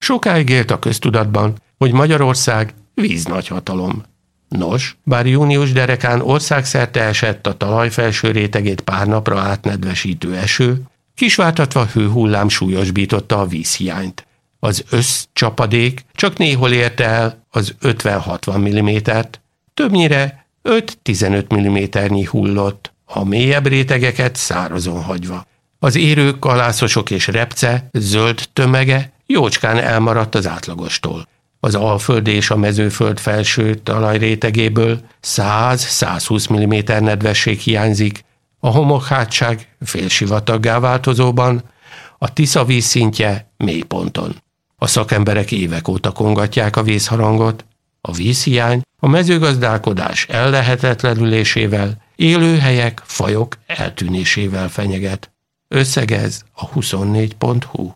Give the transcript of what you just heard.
Sokáig élt a köztudatban, hogy Magyarország víznagyhatalom. Nos, bár június derekán országszerte esett a talaj felső rétegét pár napra átnedvesítő eső, kisvártatva hőhullám súlyosbította a vízhiányt. Az összcsapadék csak néhol érte el az 50-60 mm-t, többnyire 5-15 mm hullott, a mélyebb rétegeket szárazon hagyva. Az érők, kalászosok és repce zöld tömege jócskán elmaradt az átlagostól. Az Alföld és a Mezőföld felső talajrétegéből 100-120 mm nedvesség hiányzik, a homokhátság félsivataggá változóban, a Tisza vízszintje mélyponton. A szakemberek évek óta kongatják a vészharangot, a vízhiány a mezőgazdálkodás ellehetetlenülésével, élőhelyek, fajok eltűnésével fenyeget. Összegez a 24.hu.